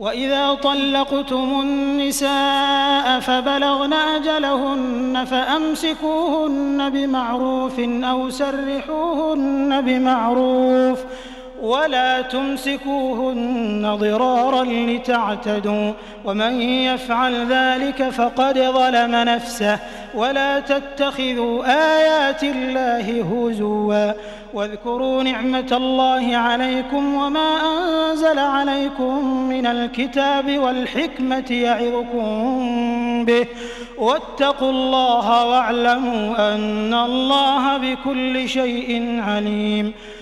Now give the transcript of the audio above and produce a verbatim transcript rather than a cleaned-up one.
وإذا طلقتم النساء فبلغن أجلهن فأمسكوهن بمعروف أو سرحوهن بمعروف ولا تمسكوهن ضرارا لتعتدوا ومن يفعل ذلك فقد ظلم نفسه ولا تتخذوا آيات الله هزوا واذكروا نعمة الله عليكم وما أنزل عليكم من الكتاب والحكمة يعظكم به واتقوا الله واعلموا أن الله بكل شيء عليم.